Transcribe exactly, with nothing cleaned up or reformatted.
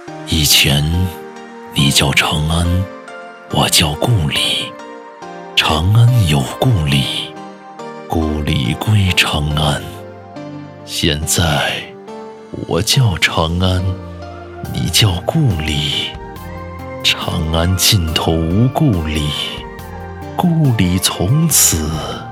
以前你叫长安，我叫故里。长安有故里，故里归长安。现在我叫长安，你叫故里。长安尽头无故里，故里从此